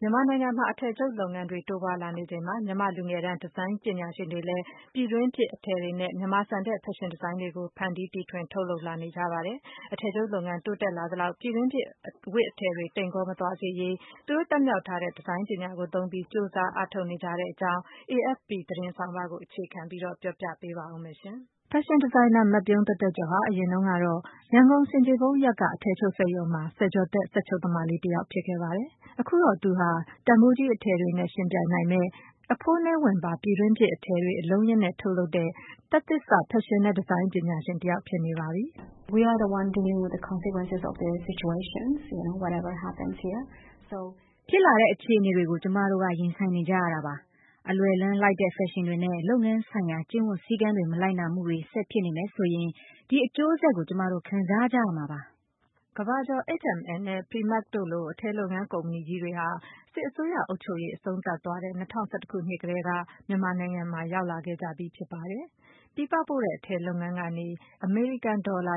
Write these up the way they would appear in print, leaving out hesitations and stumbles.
မြန်မာနိုင်ငံမှာအထည်ချုပ်လုပ်ငန်းတွေတိုးပွားလာနေချိန်မှာမြန်မာလူငယ်တန်းဒီဇိုင်းပညာရှင်တွေလည်းပြည်တွင်းဖြစ်အထည်တွေနဲ့မြန်မာဆန်တဲ့ဖက်ရှင်ဒီဇိုင်းတွေကိုဖန်တီးတီထွင်ထုတ်လုပ်လာနေကြပါတယ်။အထည်ချုပ်လုပ်ငန်းတိုးတက်လာသလောက်ပြည်တွင်းဖြစ်အဝတ်အထည်တွေတိမ်ကောမသွားစေရေးသူတို့တက်မြောက်ထားတဲ့ဒီဇိုင်းပညာကိုသုံးပြီးကြိုးစားအားထုတ်နေကြတဲ့အကြောင်း AFP သတင်းဆောင်မကိုအခြေခံပြီးပြောပြပေးပါဦးမယ်ရှင်။ဖက်ရှင်ဒီဇိုင်နာမပြုံးသက်သက်ကျော်ဟာအရင်တုန်းကတော့ရန်ကုန်ဆင်ခြေဖုံးရပ်ကအထည်ချုပ်စက်ရုံမှာဆယ်ကျော်သက်စက်ချုပ်သမားလေးတစ်ယောက်ဖြစ်ခဲ့ပါတယ်။အခုတော့သူဟာတန်ဖိုးကြီးအထည်တွေနဲ့ယှဉ်ပြိုင်နိုင်မယ့်အဖိုးနည်းဝန်ပါပြည်တွင်းဖြစ်အထည်တွေအလုံးရင်းနဲ့ထုတ်လုပ်တဲ့တက်သစ်စဖက်ရှင်နဲ့ဒီဇိုင်းပညာရှင်တစ်ယောက်ဖြစ်နေပါပြီ။ We are the one dealing with the consequences of the situations, whatever happens here. So ဖြစ်လာတဲ့အခြေအနေတွေကိုကျမတို့ကရင်ဆိုင်နေကြရတာပါ။အလွယ်လန်းလိုက်တဲ့ဖက်ရှင်တွေနဲ့လုပ်ငန်းဆိုင်ရာကျင့်ဝတ်စည်းကမ်းတွေမလိုက်နာမှုတွေဆက်ဖြစ်နေမယ်ဆိုရင်ဒီအကျိုးဆက်ကိုကျမတို့ခံစားကြရမှာပါ။ကမ္ဘာကျော် H&M နဲ့ Primark တို့လိုအထည်လုပ်ငန်းကုမ္ပဏီကြီးတွေဟာစစ်အစိုးရအုပ်ချုပ်ရေးအဆုံးသတ်သွားတဲ့2011ခုနှစ်ကတည်းကမြန်မာနိုင်ငံမှာရောက်လာခဲ့ကြပြီးဖြစ်ပါတယ်။ပြည်ပပို့တဲ့အထည်လုပ်ငန်းကနေအမေရိကန်ဒေါ်လာ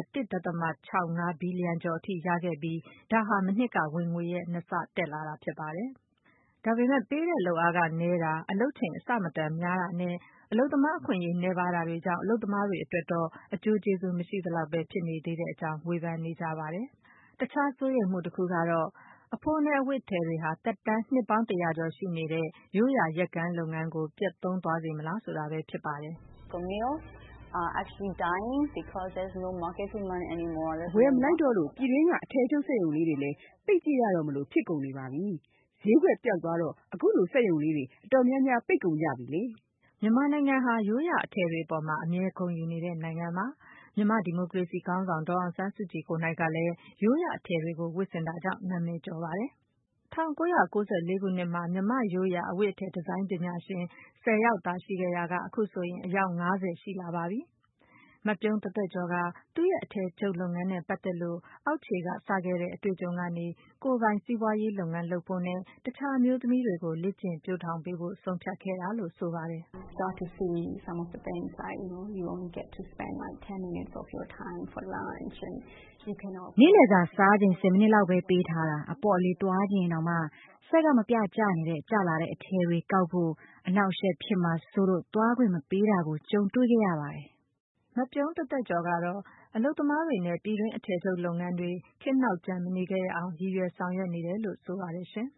1.65 ဘီလီယံကျော်အထိရခဲ့ပြီးဒါဟာမနှစ်ကဝင်ငွေရဲ့2ဆတက်လာတာဖြစ်ပါတယ်။ဒါပေမဲ့ပေးတဲ့လုပ်အားကနည်းတာအလုပ်ချိန်အဆမတန်များတာနဲ့အလုပ်သမားအခွင့်အရေးနည်းပါးတာတွေကြောင့်အလုပ်သမားတွေအတွက်တော့အကျိုးကျေးဇူးမရှိသလောက်ပဲဖြစ်နေသေးတဲ့အကြောင်းဝေဖန်နေကြပါတယ်။တခြားစိုးရိမ်မှုတစ်ခုကတော့အဖိုးနဲ့အဝတ်ထည်တွေဟာသက်တမ်းနှစ်ပေါင်း100ကျော်ရှိနေတဲ့ရိုးရာရက်ကန်းလုပ်ငန်းကိုပျက်သုံးသွားစေမလားဆိုတာပဲဖြစ်ပါတယ်။ Mills are actually dying because there's no market demand anymore. ဝယ်မလိုက်တော့လို့ပြည်တွင်းကအထည်ချုပ်စက်ရုံလေးတွေလည်းပိတ်ကြည့်ရတော့မလို့ဖြစ်ကုန်နေပါပြီ။ဈေးကွက်ပျောက်သွားတော့အခုလိုစက်ရုံလေးတွေအတော်များများပိတ်ကုန်ကြပြီလေ။မြန်မာနိုင်ငံဟာရိုးရာအထည်တွေပေါ်မှာအမြဲဂုဏ်ယူနေတဲ့နိုင်ငံပါ။မြန်မာဒီမိုကရေစီခေါင်းဆောင်ဒေါ်အောင်ဆန်းစုကြည်ကိုယ်တိုင်ကလည်းရိုးရာအထည်တွေကိုဝတ်ဆင်တာကြောင့်နာမည်ကျော်ပါတယ်။1994ခုနှစ်မှာမြန်မာရိုးရာအဝတ်အထည်ဒီဇိုင်းပညာရှင်10ယောက်သာရှိခဲ့ရာကအခုဆိုရင်အယောက်50ရှိလာပါပြီ။မပြုံးသက်သက်ကျော်ကသူ့ရဲ့အထည်ချုပ်လုပ်ငန်းနဲ့ပတ်သက်လို့အောက်ခြေကစခဲ့တဲ့အတွေ့အကြုံကနေကိုယ်ပိုင်စီးပွားရေးလုပ်ငန်းလုပ်ဖို့နဲ့တခြားအမျိုးသမီးတွေကိုလေ့ကျင့်ပျိုးထောင်ပေးဖို့ဆုံးဖြတ်ခဲ့တာလို့ဆိုပါတယ်။ Start to see some of the things like you only get to spend like 10 minutes of your time for lunch and you cannot နေ့လည်စာစားချိန်10မိနစ်လောက်ပဲပေးထားတာအပေါ့လေးတွားခြင်းတောင်မှဆက်ကမပြကြနေတဲ့ကြလာတဲ့အထည်တွေကောက်ဖို့အနောက်ရှက်ဖြစ်မှာစိုးလို့တွားခွင့်မပေးတာကိုကြုံတွေ့ခဲ့ရပါတယ်။မပြုံးသက်သက်ကျော်ကတော့အလုပ်သမားတွေနဲ့ပြည်တွင်းအထည်ချုပ်လုပ်ငန်းတွေခေတ်နောက်ကျန်မနေခဲ့ရအောင်ရည်ရွယ်ဆောင်ရွက်နေတယ်လို့ဆိုပါတယ်ရှင်။